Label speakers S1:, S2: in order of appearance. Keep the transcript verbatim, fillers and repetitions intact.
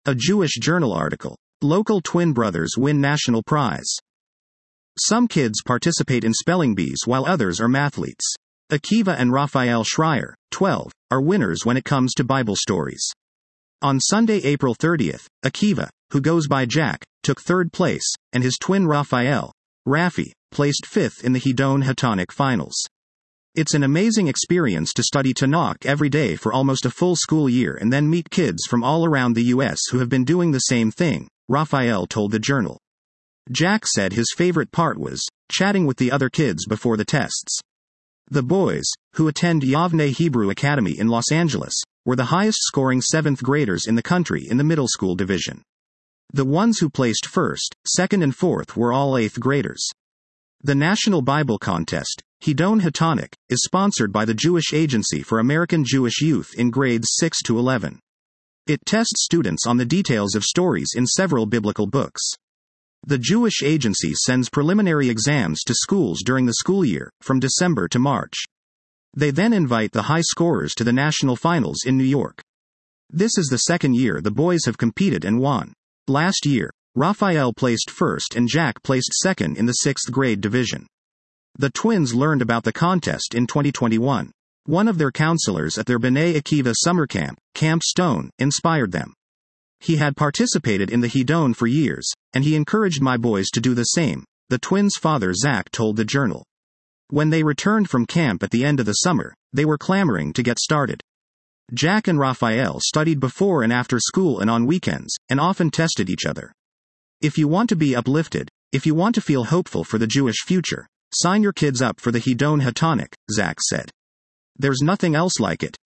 S1: A Jewish Journal article. Local twin brothers win national prize. Some kids participate in spelling bees while others are mathletes. Akiva and Raphael Schreier, twelve, are winners when it comes to Bible stories. On Sunday, April thirtieth, Akiva, who goes by Jack, took third place, and his twin Raphael, Rafi, placed fifth in the Hedon Hatonic finals. It's an amazing experience to study Tanakh every day for almost a full school year and then meet kids from all around the U S who have been doing the same thing, Raphael told the Journal. Jack said his favorite part was chatting with the other kids before the tests. The boys, who attend Yavneh Hebrew Academy in Los Angeles, were the highest-scoring seventh graders in the country in the middle school division. The ones who placed first, second and fourth were all eighth graders. The National Bible Contest, Hedon Hatonic, is sponsored by the Jewish Agency for American Jewish Youth in grades six to eleven. It tests students on the details of stories in several biblical books. The Jewish Agency sends preliminary exams to schools during the school year, from December to March. They then invite the high scorers to the national finals in New York. This is the second year the boys have competed and won. Last year, Raphael placed first and Jack placed second in the sixth grade division. The twins learned about the contest in twenty twenty-one. One of their counselors at their B'nai Akiva summer camp, Camp Stone, inspired them. He had participated in the Hedon for years, and he encouraged my boys to do the same, the twins' father Zach told the Journal. When they returned from camp at the end of the summer, they were clamoring to get started. Jack and Raphael studied before and after school and on weekends, and often tested each other. If you want to be uplifted, if you want to feel hopeful for the Jewish future, sign your kids up for the Hedon Hatonic, Zach said. There's nothing else like it.